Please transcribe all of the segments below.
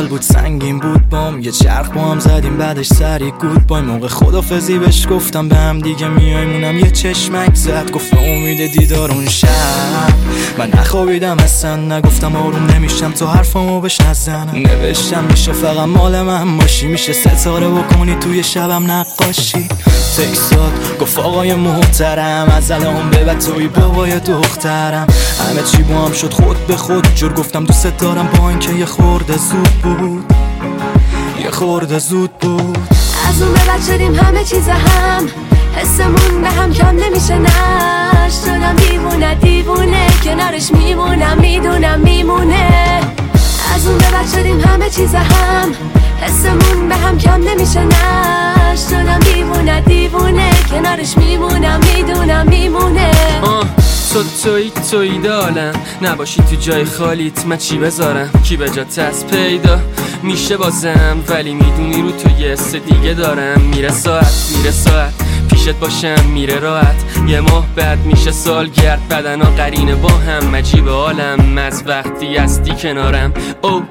سال بود سنگین بود بام، یه چرخ با هم زدیم بعدش سری گود بای. موقع خدافزی بهش گفتم به هم دیگه میایمونم، یه چشمک زد گفت امید دیدار اون شب. من نخوابیدم اصلا، نگفتم آروم نمیشم تو حرفامو بهش نزنم. نوشتم میشه فقط مال من باشی، میشه ستاره بکنی توی شبم نقاشی. تکسات گفت آقای محترم از الان به بعد توی بابای دخترم. همه چی با هم شد خود به خود، جور گفتم دوست دارم با اینکه یه خورده زود بود، یه خورده زود بود. از اون به بعد شدیم همه چیز هم، حسمون به هم کم نمیشه نش. شدم دیوونه دیوونه کنارش میمونم، میدونم میمونه. از اون به بعد شدیم همه چیز هم، حسمون به هم کم نمیشه نش. شدم دیوونه دیوونه کنارش میمونم، میدونم میمونه. توی دالم نباشی تو جای خالیت، من چی بذارم کی به جات از پیدا میشه بازم. ولی میدونی رو تو یه حس دیگه دارم، میره ساعت پیشت باشم میره راحت. یه ماه بعد میشه سالگرد، بدنا قرینه با هم عجیب عالم. از وقتی هستی کنارم او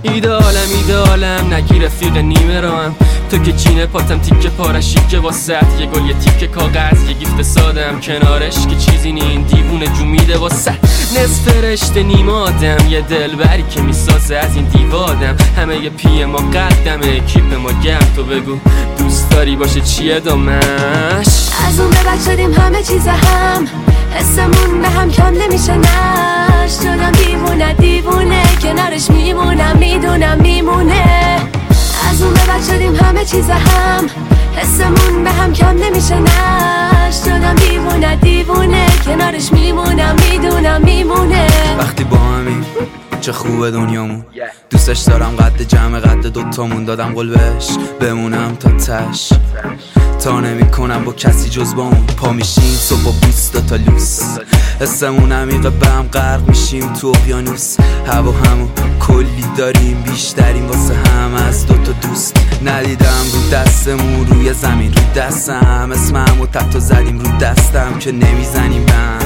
ایدالم نگی رفیق نیمه راهم. تو که چینه پاتم تیکه پارشی که واسط، یه گل یه تیکه کاغذ یه گیفت سادم کنارش که چیزی نین دیوونه جو میده واسط. نصف رشته نیم آدم، یه دلبری که میسازه از این دیوادم. همه یه پی ما قدمه کیپ ما گم، تو بگو دوست داری باشه چیه دامش. از اون به بعد شدیم همه چیز هم، حسمون به هم کم نمیشه نش. شدم دیوونه کنارش میمونم، میدونم میمونه. از اون به بعد شدیم همه چیز هم، حسمون به هم کم نمیشه نش. شدم دیوونه کنارش میمونم، میدونم میمونه. وقتی با همین چه خوبه دنیامون، دوستش دارم قد جمع قد دوتامون. دادم قول بهش بمونم تا تش، تا نمی کنم با کسی جز با اون. پا میشیم صبح با 20 تا لوس، حسمون عمیقه به هم غرق میشیم تو اقیانوس. هوا همون کلی داریم بیشتریم واسه هم از 2 تا دوست. ندیدم رو دستمون روی زمین رو دستم، اسمم و تحت زدیم رو دستم که نمیزنیم بم.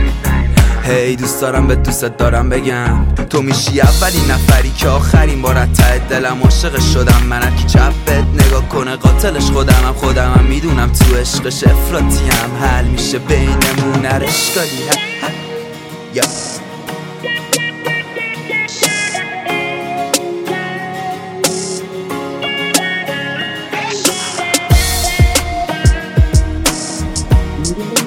هی دوست دارم به دوست دارم بگم، تو میشی اولین نفری که آخرین بار از ته دلم عاشق شدم. من هرکی چپت نگاه کنه قاتلش خودمم میدونم تو عشقش افراطیم. حل میشه بینمون هر اشکالی. Yeah.